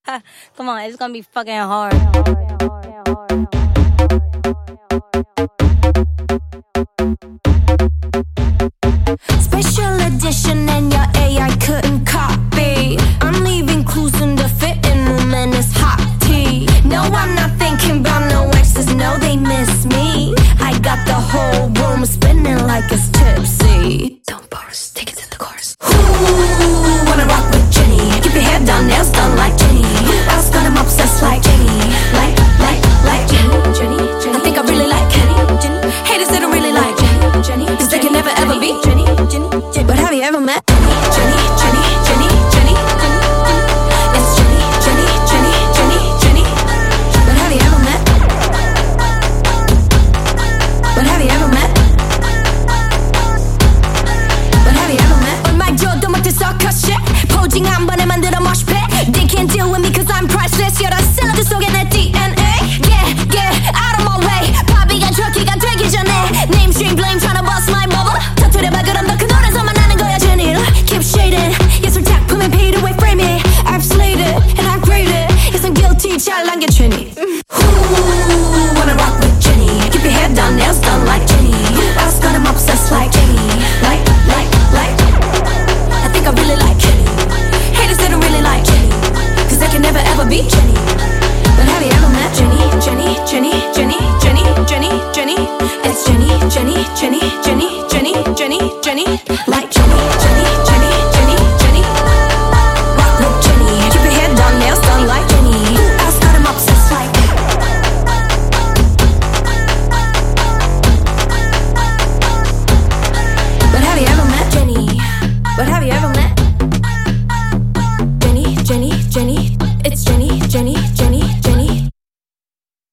Come on, it's gonna be fucking hard. Special edition and your AI couldn't copy. I'm leaving clues in the fitting room and it's hot tea. No, I'm not thinking about no exes, no, they miss me. I got the whole room spinning like it's tipsy. Don't pause, take it to the chorus. Who wanna rock with Jenny? Keep your hair done, nails done like Jenny. Who else got him obsessed like Jenny? Like Jenny. I think I really like Jenny. Haters, they don't really like Jenny. Cause they can never ever be Jenny. But have you ever met Jenny? It's Jenny. But have you ever met? But have you ever met? But have you ever met? 얼마 줘도 못해 circus shit. 포징 한 번에 만들어 mosh pit. They can't deal with me cause I'm priceless. You're the 샐러드 속에 내 DNA. Yeah, out of my way. 바비가 트럭키가 되기 전에 Name stream blame tryna bust my bubble. 터뜨려봐 그럼 너 그 노래서만 나는 거야 Jenny. Keep shading. 예술 작품에 paid away frame it. I've slayed it and I grade it. Yes I'm guilty 잘난 게 Jenny. Who wanna rock with Jenny? Keep your hair done, nails done like Jenny. Who else got him obsessed like Jenny? Like I think I really like Jenny. Haters they don't really like Jenny. Cause they can never ever be Jenny. But have you ever met Jenny? It's Jenny. Like Jenny. Rock with Jenny. Keep your hair done, nails done like Jenny. Who else got him obsessed like? But have you ever met Jenny? But have you ever met Jenny? It's Jenny.